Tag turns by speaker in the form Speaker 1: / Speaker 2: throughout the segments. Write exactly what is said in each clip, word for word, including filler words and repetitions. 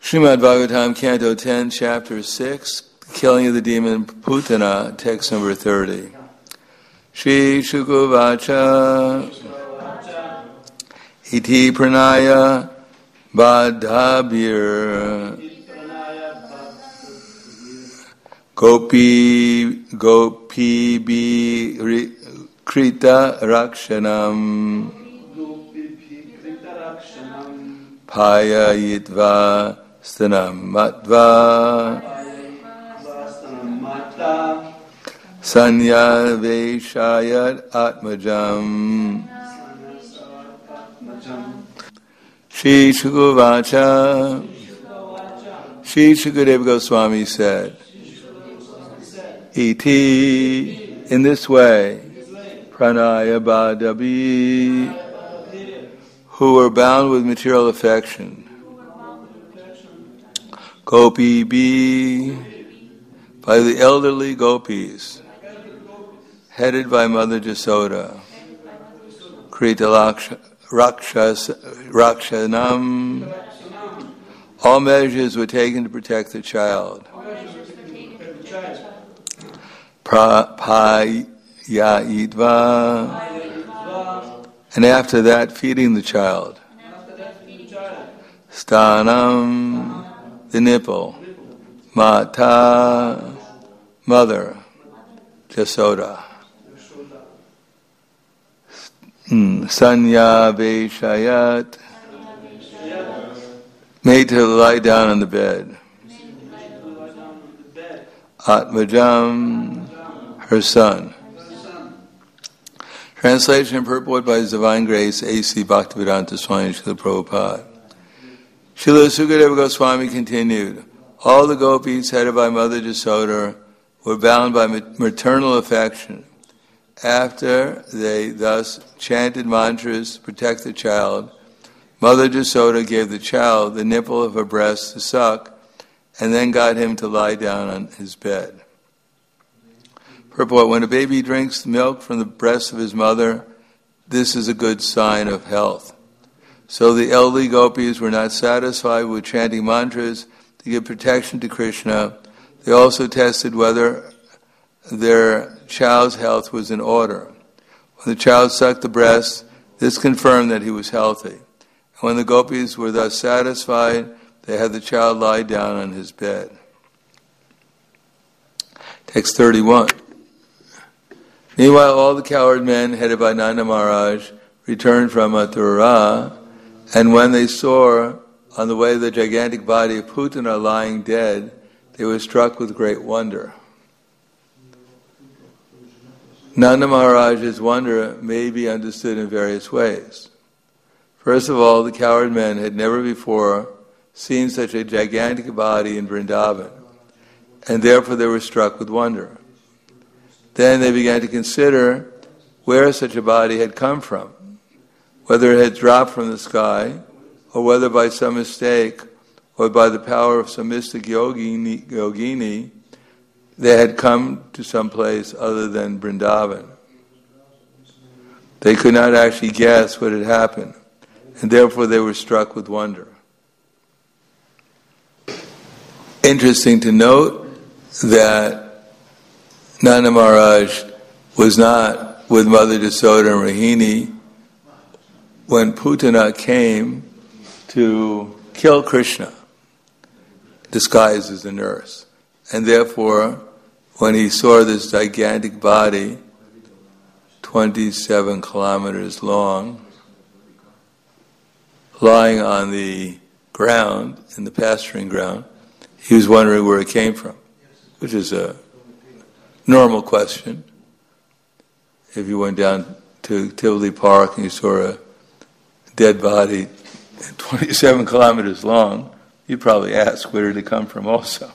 Speaker 1: Srimad Bhagavatam, Canto ten, Chapter six, Killing of the Demon Putana, text number thirty. Shri Shukuvacha Iti Pranaya Badhabir Gopi Gopi Bi Krita Rakshanam Paya Yitva Stanam Matva Sanya Veshayat Atmajam Shri Shukuvacha Shri Shukadeva Goswami said, Iti, in this way, Pranaya Badabi, who were bound with material affection, Gopi B, by the elderly gopis, headed by Mother Jasoda, Krita Rakshas, Rakshanam, all measures were taken to protect the child. Prapayayidva, and after that, feeding the child. Stanam, the nipple. Mata, mother. Jasoda. Sanya Veshayat, made to lie down on the bed. Atmajam, her son. Translation and purport by His Divine Grace, A C Bhaktivedanta Swami Srila Prabhupada. Srila Sukadeva Goswami continued, all the gopis headed by Mother Jasoda were bound by maternal affection. After they thus chanted mantras to protect the child, Mother Jasoda gave the child the nipple of her breast to suck and then got him to lie down on his bed. Purport, when a baby drinks milk from the breast of his mother, this is a good sign of health. So the elderly gopis were not satisfied with chanting mantras to give protection to Krishna. They also tested whether their child's health was in order. When the child sucked the breast, this confirmed that he was healthy. And when the gopis were thus satisfied, they had the child lie down on his bed. Text thirty-one. Meanwhile, all the coward men, headed by Nanda Maharaj, returned from Mathura, and when they saw on the way the gigantic body of Putana lying dead, they were struck with great wonder. Nanda Maharaj's wonder may be understood in various ways. First of all, the coward men had never before seen such a gigantic body in Vrindavan, and therefore they were struck with wonder. Then they began to consider where such a body had come from, whether it had dropped from the sky, or whether by some mistake, or by the power of some mystic yogini, yogini, they had come to some place other than Vrindavan. They could not actually guess what had happened, and therefore they were struck with wonder. Interesting to note that Nanda Maharaj was not with Mother Jasoda and Rohini when Putana came to kill Krishna, disguised as a nurse. And therefore, when he saw this gigantic body, twenty-seven kilometers long, lying on the ground, in the pasturing ground, he was wondering where it came from, which is a normal question. If you went down to Tivoli Park and you saw a dead body twenty-seven kilometers long, you'd probably ask, where did it come from also?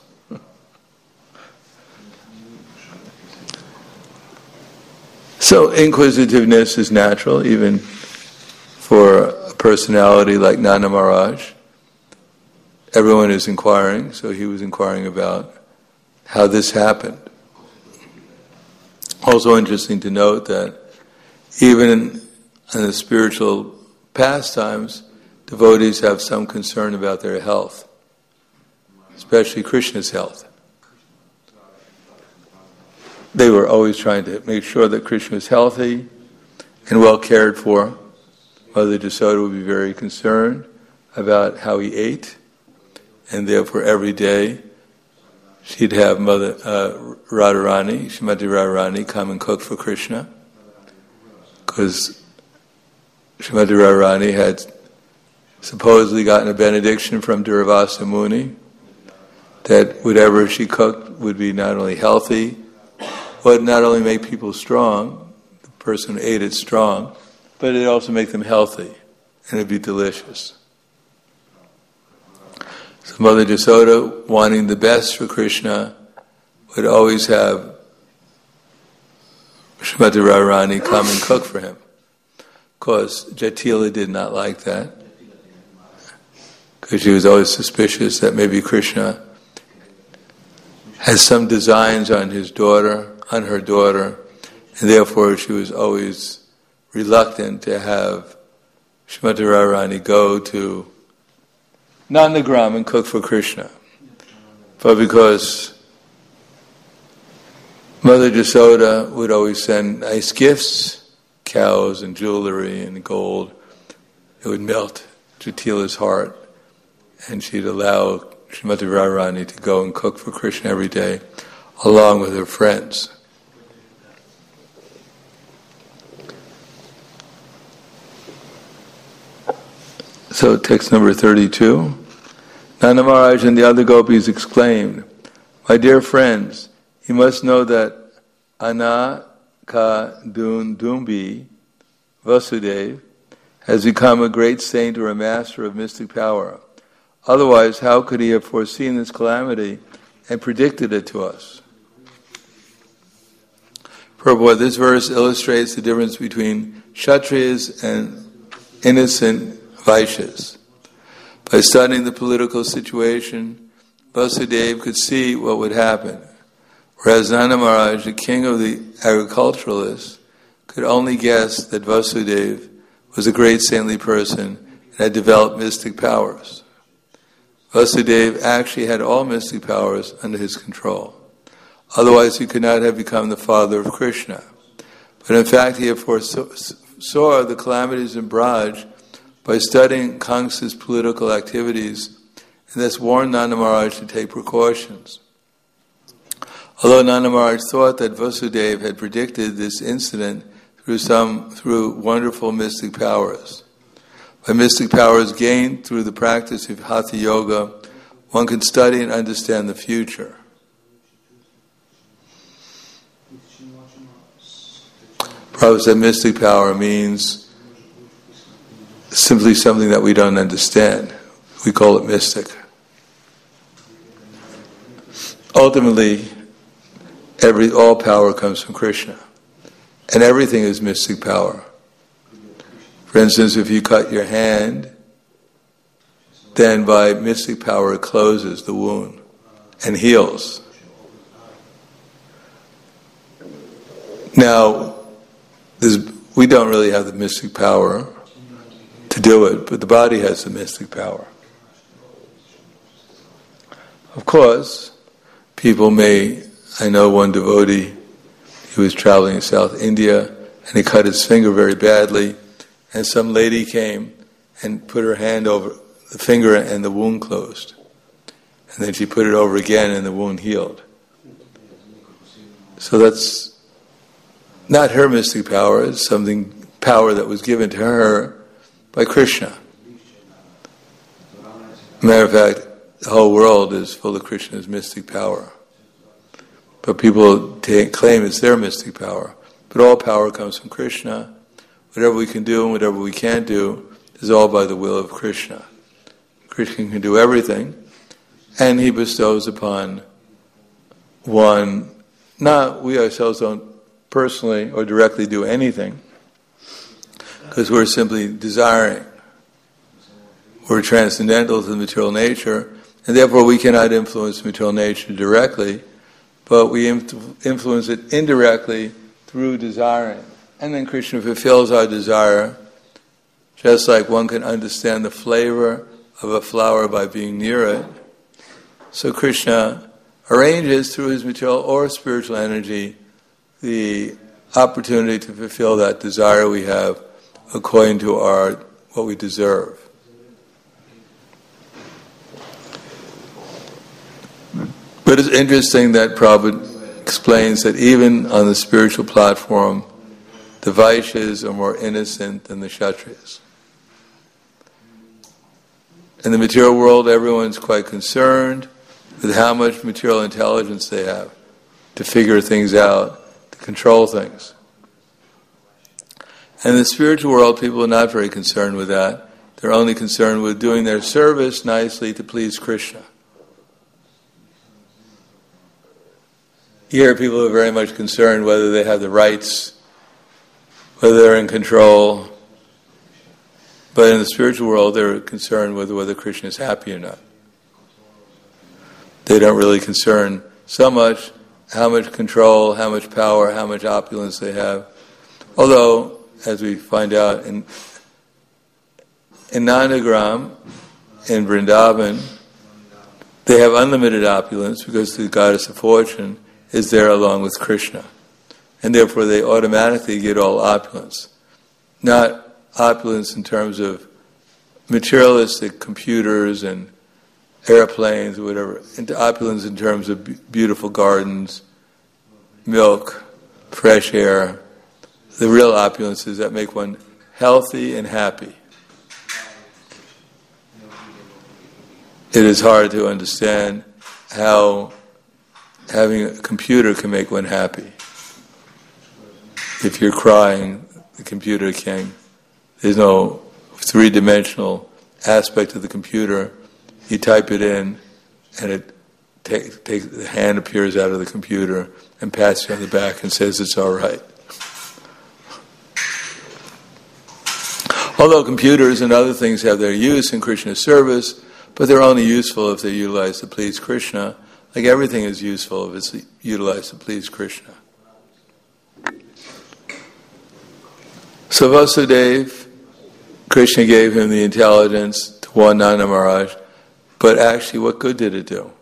Speaker 1: So inquisitiveness is natural, even for a personality like Nanda Maharaj. Everyone is inquiring, so he was inquiring about how this happened. Also interesting to note that even in, in the spiritual pastimes, devotees have some concern about their health. especially Krishna's health. They were always trying to make sure that Krishna was healthy and well cared for. Mother Jasoda would be very concerned about how he ate, and therefore every day she'd have Mother uh, Radharani, Srimati Radharani, come and cook for Krishna, because Srimati Radharani had supposedly gotten a benediction from Durvasa Muni that whatever she cooked would be not only healthy, would not only make people strong, the person who ate it strong, but it'd also make them healthy, and it'd be delicious. So Mother Jasoda, wanting the best for Krishna, would always have Srimati Radharani come and cook for him. Of course, Jatila did not like that, because she was always suspicious that maybe Krishna has some designs on his daughter, on her daughter, and therefore she was always reluctant to have Srimati Radharani go to Nandagram and cook for Krishna. But because Mother Jasoda would always send nice gifts, cows and jewelry and gold, it would melt Jatila's heart, and she'd allow Srimati Radharani to go and cook for Krishna every day, along with her friends. So text number thirty-two. Nanda Maharaj and the other gopis exclaimed, "My dear friends, you must know that Anakadundumbi Vasudeva has become a great saint or a master of mystic power. Otherwise, how could he have foreseen this calamity and predicted it to us?" Purport: this verse illustrates the difference between Kshatriyas and innocent Vaishyas. By studying the political situation, Vasudeva could see what would happen, whereas Nanda Maharaj, the king of the agriculturalists, could only guess that Vasudeva was a great saintly person and had developed mystic powers. Vasudeva actually had all mystic powers under his control. Otherwise, he could not have become the father of Krishna. But in fact, he foresaw the calamities in Braj by studying Kamsa's political activities, and thus warned Nanda Maharaj to take precautions. Although Nanda Maharaj thought that Vasudeva had predicted this incident through some through wonderful mystic powers. By mystic powers gained through the practice of Hatha Yoga, one can study and understand the future. Prabhupada said mystic power means simply something that we don't understand. We call it mystic. Ultimately, every all power comes from Krishna, and everything is mystic power. For instance, if you cut your hand, then by mystic power it closes the wound and heals. Now, we don't really have the mystic power to do it, but the body has the mystic power. Of course, people may, I know one devotee, he was traveling in South India, and he cut his finger very badly, and some lady came and put her hand over the finger and the wound closed. And then she put it over again and the wound healed. So that's not her mystic power, it's something, power that was given to her by Krishna. Matter of fact, the whole world is full of Krishna's mystic power. But people take, claim it's their mystic power. But all power comes from Krishna. Whatever we can do and whatever we can't do is all by the will of Krishna. Krishna can do everything, and he bestows upon one, not we ourselves don't personally or directly do anything, because we're simply desiring. We're transcendental to the material nature, and therefore we cannot influence material nature directly, but we influence it indirectly through desiring. And then Krishna fulfills our desire, just like one can understand the flavor of a flower by being near it. So Krishna arranges through his material or spiritual energy the opportunity to fulfill that desire we have according to our what we deserve. But it's interesting that Prabhupada explains that even on the spiritual platform, the Vaishyas are more innocent than the Kshatriyas. In the material world, everyone's quite concerned with how much material intelligence they have to figure things out, to control things. And in the spiritual world, people are not very concerned with that. They're only concerned with doing their service nicely to please Krishna. Here, people are very much concerned whether they have the rights, whether they're in control. But in the spiritual world, they're concerned with whether Krishna is happy or not. They don't really concern so much how much control, how much power, how much opulence they have. Although, as we find out in in Nandagram, in Vrindavan, they have unlimited opulence because the goddess of fortune is there along with Krishna. And therefore they automatically get all opulence. Not opulence in terms of materialistic computers and airplanes or whatever, into opulence in terms of b- beautiful gardens, milk, fresh air. The real opulences that make one healthy and happy. It is hard to understand how having a computer can make one happy. If you're crying, the computer can. There's no three-dimensional aspect of the computer. You type it in, and it take, take, the hand appears out of the computer and pats you on the back and says it's all right. Although computers and other things have their use in Krishna's service, but they're only useful if they're utilized to please Krishna. Like everything is useful if it's utilized to please Krishna. So Vasudeva, Krishna gave him the intelligence to warn Nanda Maharaj, but actually what good did it do?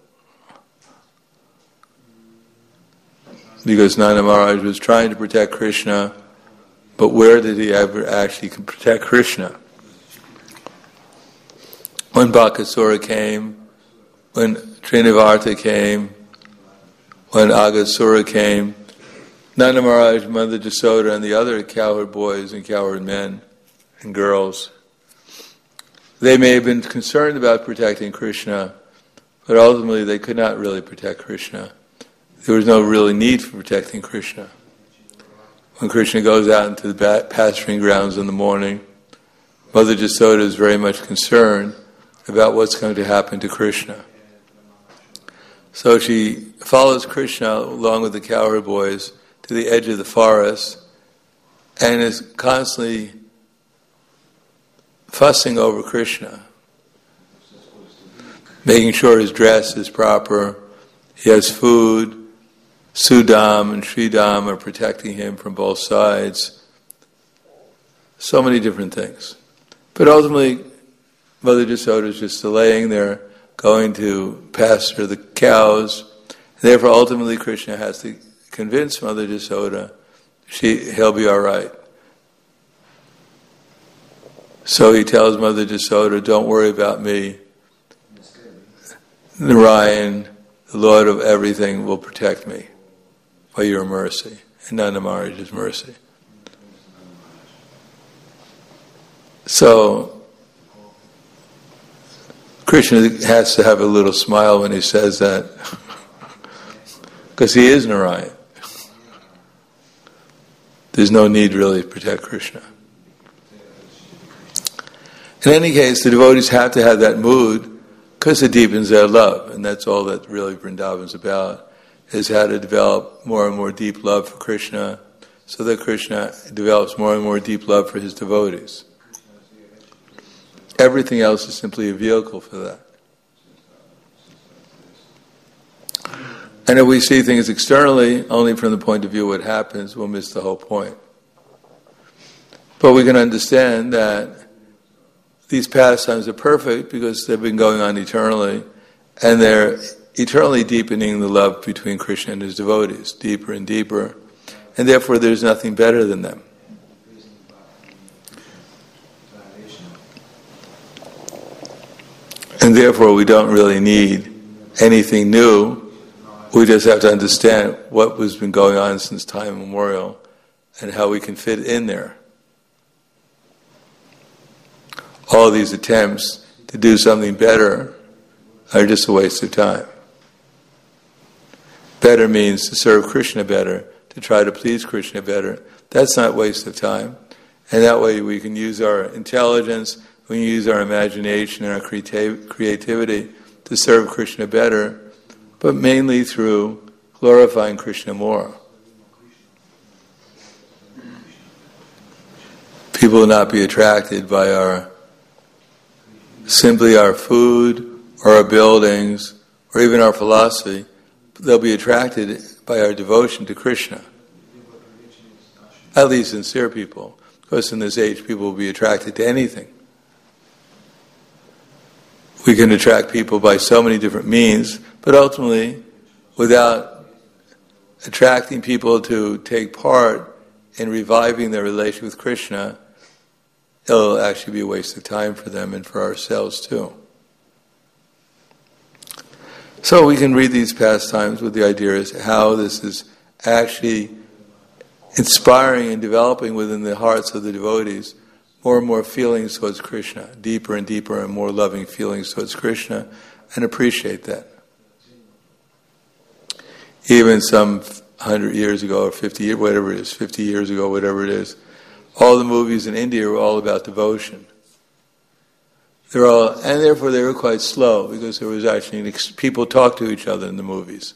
Speaker 1: Because Nanda Maharaj was trying to protect Krishna, but where did he ever actually protect Krishna? When Bakasura came, when Trinavarta came, when Agasura came, Nanda Maharaj, Mother Jasoda, and the other cowherd boys and cowherd men and girls, they may have been concerned about protecting Krishna, but ultimately they could not really protect Krishna. There was no really need for protecting Krishna. When Krishna goes out into the pasturing grounds in the morning, Mother Jasoda is very much concerned about what's going to happen to Krishna. So she follows Krishna along with the cowherd boys to the edge of the forest and is constantly fussing over Krishna, making sure his dress is proper, he has food, Sudam and Sridam are protecting him from both sides. So many different things. But ultimately, Mother Jasoda is just delaying there, going to pasture the cows. And therefore, ultimately, Krishna has to convince Mother Jasoda she, he'll be all right. So he tells Mother Jasoda, don't worry about me. Narayan, the Lord of everything, will protect me by your mercy. And Nanda Maharaj's mercy. So, Krishna has to have a little smile when he says that, because he is Narayan. There's no need really to protect Krishna. In any case, the devotees have to have that mood because it deepens their love, and that's all that really Vrindavan's about, is how to develop more and more deep love for Krishna, so that Krishna develops more and more deep love for his devotees. Everything else is simply a vehicle for that. And if we see things externally, only from the point of view of what happens, we'll miss the whole point. But we can understand that these pastimes are perfect because they've been going on eternally, and they're eternally deepening the love between Krishna and his devotees, deeper and deeper, and therefore there's nothing better than them. And therefore we don't really need anything new. We just have to understand what has been going on since time immemorial and how we can fit in there. All these attempts to do something better are just a waste of time. Better means to serve Krishna better, to try to please Krishna better. That's not waste of time. And that way we can use our intelligence, we can use our imagination and our creativ- creativity to serve Krishna better, but mainly through glorifying Krishna more. People will not be attracted by our simply our food or our buildings or even our philosophy. They'll be attracted by our devotion to Krishna. At least sincere people. Of course, in this age, people will be attracted to anything. We can attract people by so many different means, but ultimately, without attracting people to take part in reviving their relation with Krishna, it'll actually be a waste of time for them and for ourselves too. So we can read these pastimes with the idea as how this is actually inspiring and developing within the hearts of the devotees more and more feelings towards Krishna, deeper and deeper and more loving feelings towards Krishna, and appreciate that. Even some hundred years ago, or fifty years, whatever it is, fifty years ago, whatever it is, all the movies in India were all about devotion. They're all, and therefore they were quite slow because there was actually an ex- people talked to each other in the movies.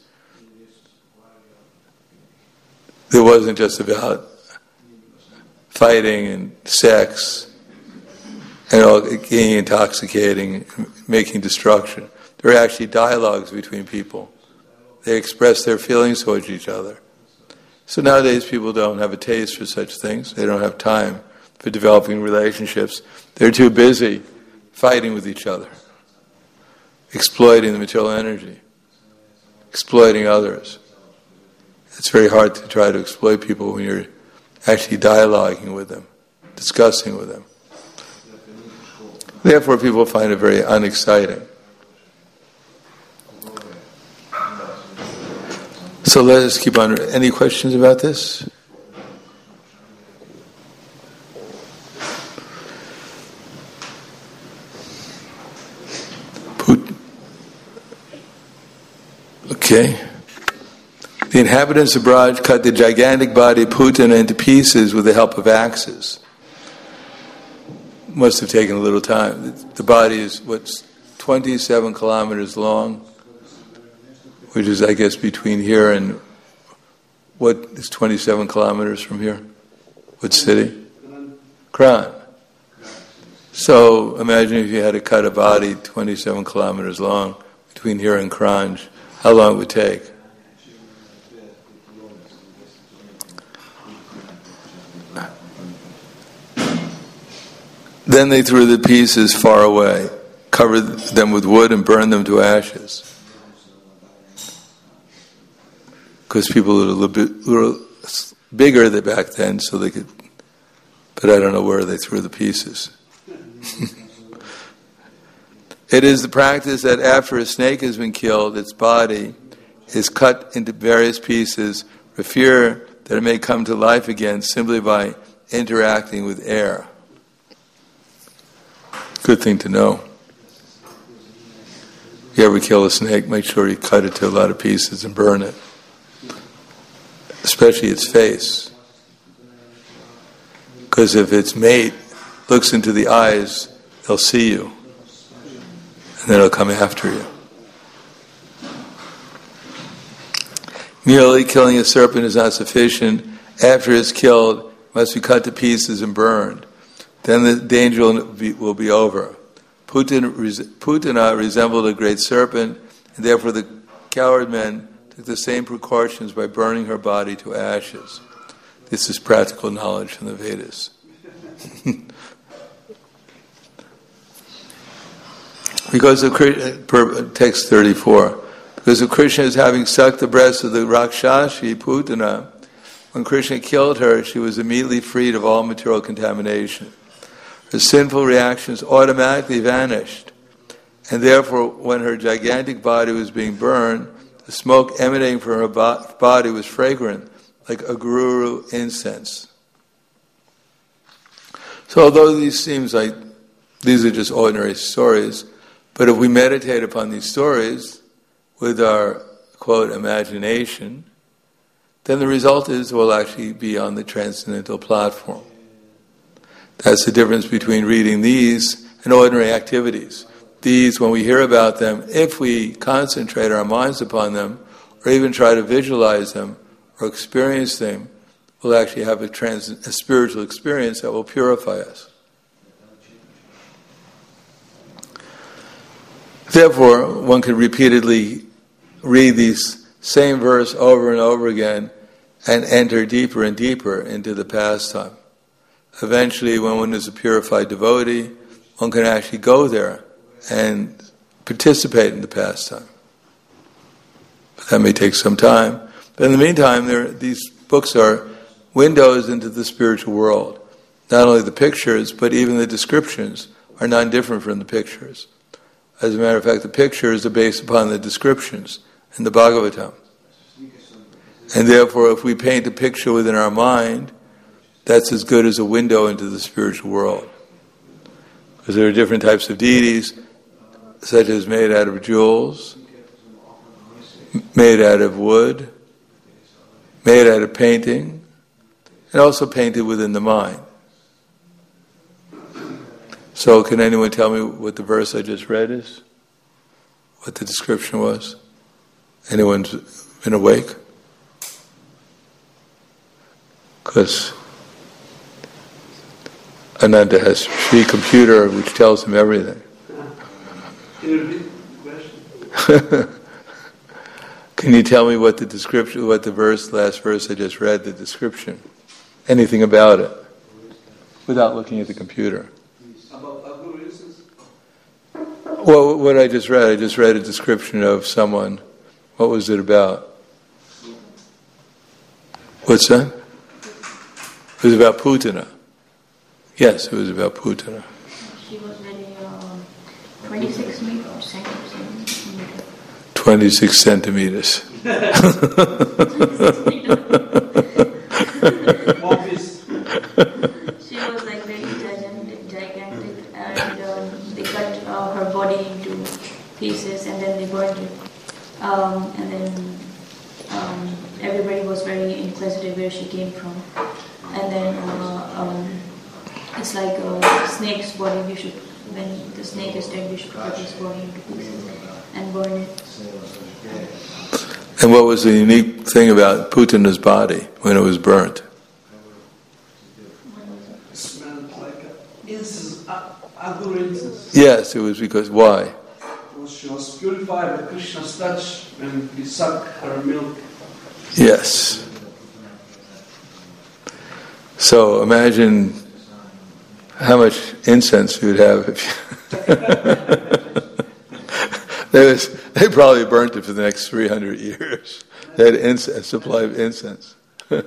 Speaker 1: It wasn't just about fighting and sex and all getting intoxicating, making destruction. There were actually dialogues between people. They expressed their feelings towards each other. So nowadays people don't have a taste for such things. They don't have time for developing relationships. They're too busy fighting with each other, exploiting the material energy, exploiting others. It's very hard to try to exploit people when you're actually dialoguing with them, discussing with them. Therefore, people find it very unexciting. So let us keep on. Any questions about this? Okay. The inhabitants of Braj cut the gigantic body Putana into pieces with the help of axes. Must have taken a little time. The body is, what's twenty-seven kilometers long, which is, I guess, between here and, what is twenty-seven kilometers from here? What city? Kran. So imagine if you had to cut a body twenty-seven kilometers long between here and Kranj, how long it would take? Then they threw the pieces far away, covered them with wood and burned them to ashes. Because people were a little bit were bigger than back then, so they could, but I don't know where they threw the pieces. It is the practice that after a snake has been killed, its body is cut into various pieces for fear that it may come to life again simply by interacting with air. Good thing to know. If you ever kill a snake, make sure you cut it to a lot of pieces and burn it. Especially its face. Because if its mate looks into the eyes, they'll see you. And then it'll come after you. Merely killing a serpent is not sufficient. After it's killed, it must be cut to pieces and burned. Then the danger will be, will be over. Putana, Putana resembled a great serpent, and therefore the coward men took the same precautions by burning her body to ashes. This is practical knowledge from the Vedas. Because of text thirty-four, Because if Krishna is having sucked the breast of the Rakshashi, Putana, when Krishna killed her, she was immediately freed of all material contamination. Her sinful reactions automatically vanished. And therefore, when her gigantic body was being burned, the smoke emanating from her bo- body was fragrant, like aguru incense. So although these seems like these are just ordinary stories, but if we meditate upon these stories with our, quote, imagination, then the result is we'll actually be on the transcendental platform. That's the difference between reading these and ordinary activities. These, when we hear about them, if we concentrate our minds upon them, or even try to visualize them, or experience them, we'll actually have a, trans- a spiritual experience that will purify us. Therefore, one can repeatedly read these same verse over and over again and enter deeper and deeper into the pastime. Eventually, when one is a purified devotee, one can actually go there and participate in the pastime. But that may take some time. But in the meantime, there, these books are windows into the spiritual world. Not only the pictures, but even the descriptions are not different from the pictures. As a matter of fact, the pictures are based upon the descriptions in the Bhagavatam. And therefore, if we paint a picture within our mind, that's as good as a window into the spiritual world. Because there are different types of deities, such as made out of jewels, made out of wood, made out of painting, and also painted within the mind. So can anyone tell me what the verse I just read is? What the description was? Anyone's been awake? Because Ananda has Sri Computer, which tells him everything.
Speaker 2: Can you repeat the question?
Speaker 1: Can you tell me what the description, what the verse, last verse I just read, the description, anything about it, without looking at the computer?
Speaker 2: About aguru incense?
Speaker 1: Well, what I just read, I just read a description of someone. What was it about? What's that? It was about Putana. Yes, it was about Putana.
Speaker 3: She was very uh, twenty-six meters.
Speaker 1: twenty-six centimeters.
Speaker 3: She was like very gigantic, gigantic and um, they cut uh, her body into pieces and then they burned it. Um, and then um, everybody was very inquisitive where she came from. And then uh, um, it's like a snake's body. We should, when the snake is dead, we should cut his body into pieces and burn it.
Speaker 1: And what was the unique thing about Putana's body when it was burnt?
Speaker 2: It smelled like incense, aguru incense.
Speaker 1: Yes, it was because, why?
Speaker 2: She was purified by Krishna's touch when we suck her milk.
Speaker 1: Yes. So imagine how much incense you would have if you They, was, they probably burnt it for the next three hundred years. They had incense, a supply of incense.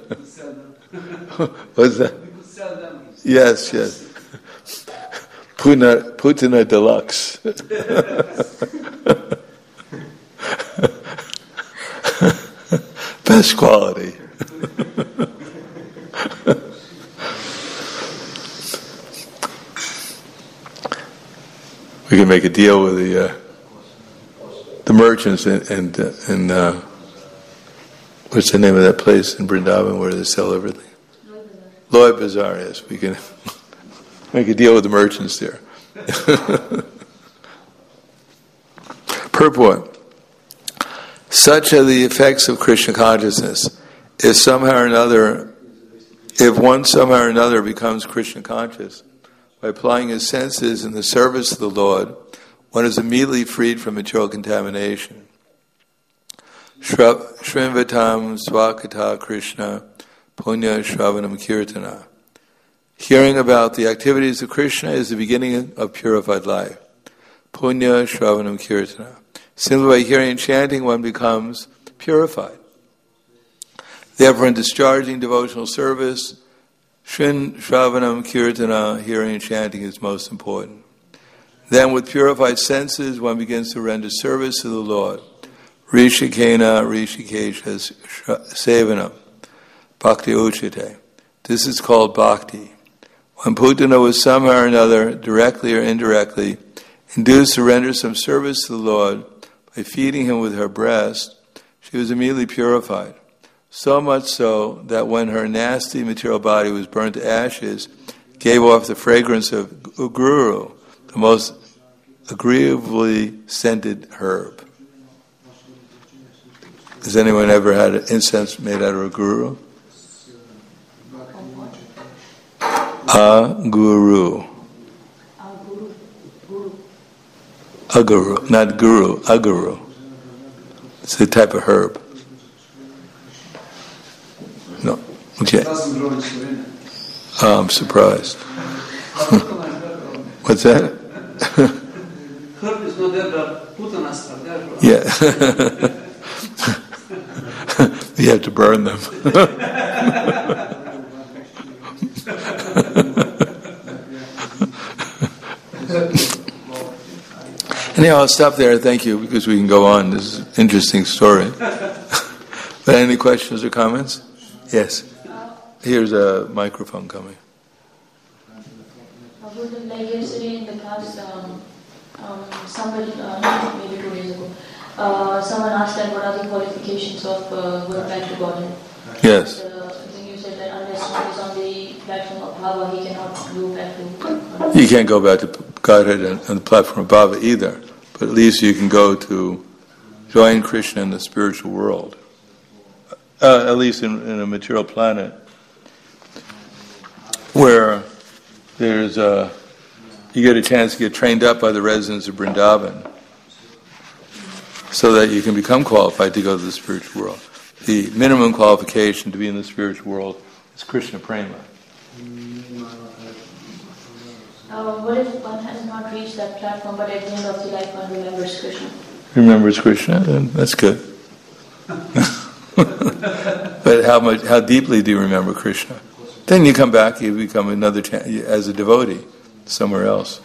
Speaker 1: What's that? Yes, yes. Putana, Putana Deluxe. Best quality. We can make a deal with the uh, the merchants and and, uh, and uh, what's the name of that place in Vrindavan where they sell everything? Loy Bazaar. Yes, we can make a deal with the merchants there. Purport. Such are the effects of Krishna consciousness. If somehow or another, if one somehow or another becomes Krishna conscious, by applying his senses in the service of the Lord, one is immediately freed from material contamination. Shrinvatam Swakata Krishna Punya Shravanam Kirtana. Hearing about the activities of Krishna is the beginning of purified life. Punya Shravanam Kirtana. Simply by hearing and chanting, one becomes purified. Therefore, in discharging devotional service, Shin Shravanam Kirtana, hearing and chanting, is most important. Then, with purified senses, one begins to render service to the Lord. Rishikena Rishikesha Sevanam Bhakti Uchite. This is called bhakti. When Putana was somehow or another, directly or indirectly, induced to render some service to the Lord by feeding him with her breast, she was immediately purified. So much so that when her nasty material body was burned to ashes, gave off the fragrance of uguru, the most agreeably scented herb. Has anyone ever had incense made out of uguru? Aguru. Aguru, not guru, aguru. It's a type of herb. No. Okay. Oh, I'm surprised. What's that?
Speaker 2: Herb is not there, but putanas are there.
Speaker 1: Yeah. You have to burn them. Anyhow, I'll stop there. Thank you, because we can go on. This is an interesting story. But any questions or comments? Yes. Here's a microphone coming.
Speaker 3: Like yesterday in the class, um, um, somebody, uh, maybe two days ago, uh, someone asked that what are the qualifications of uh, going back to Godhead.
Speaker 1: Yes.
Speaker 3: And, uh, I think you said that unless one is on the platform of Bhava, he cannot go back to Godhead.
Speaker 1: You can't go back to Godhead on, on the platform of Bhava either, but at least you can go to join Krishna in the spiritual world, uh, at least in, in a material planet, where there's a, you get a chance to get trained up by the residents of Vrindavan, so that you can become qualified to go to the spiritual world. The minimum qualification to be in the spiritual world is Krishna Prema.
Speaker 3: Uh, what if one has not reached that platform, but at the end of the life one remembers Krishna?
Speaker 1: Remembers Krishna? Then that's good. But how much? How deeply do you remember Krishna? Then you come back, you become another cha- as a devotee somewhere else.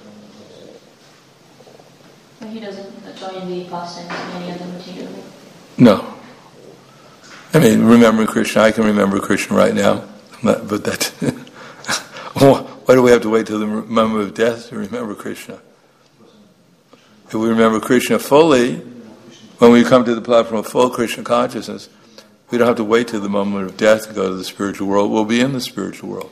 Speaker 3: But he doesn't join the pastimes in any other material.
Speaker 1: No. I mean, remembering Krishna, I can remember Krishna right now, not, but that. Why do we have to wait till the moment of death to remember Krishna? If we remember Krishna fully, when we come to the platform of full Krishna consciousness, we don't have to wait till the moment of death to go to the spiritual world. We'll be in the spiritual world.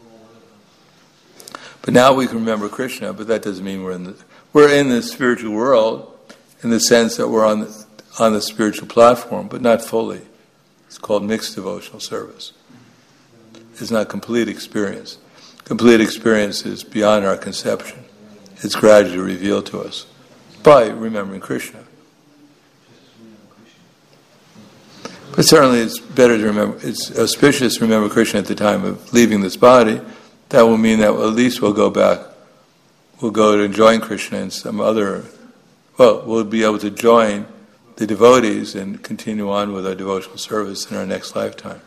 Speaker 1: But now we can remember Krishna, but that doesn't mean we're in the we're in the spiritual world in the sense that we're on the, on the spiritual platform, but not fully. It's called mixed devotional service. It's not complete experience. Complete experience is beyond our conception. It's gradually revealed to us by remembering Krishna. But certainly it's better to remember, it's auspicious to remember Krishna at the time of leaving this body. That will mean that at least we'll go back, we'll go to join Krishna in some other, well, we'll be able to join the devotees and continue on with our devotional service in our next lifetime.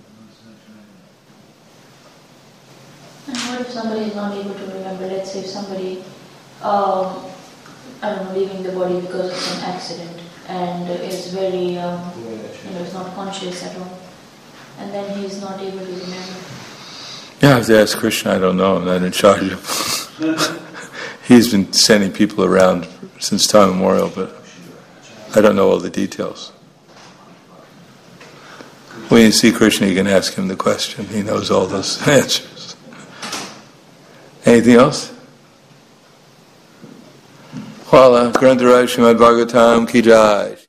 Speaker 3: And what if somebody is not able to remember? Let's say if somebody, um, I don't know, leaving the body because of some accident and is very, um, you know, is not conscious at all, and then he is not able to remember.
Speaker 1: Yeah, I have to ask Krishna. I don't know. I'm not in charge of. He's been sending people around since time immemorial, but I don't know all the details. When you see Krishna, you can ask him the question. He knows all those answers. Anything else? Wala, Grantaraj Srimad Bhagavatam Ki Jai.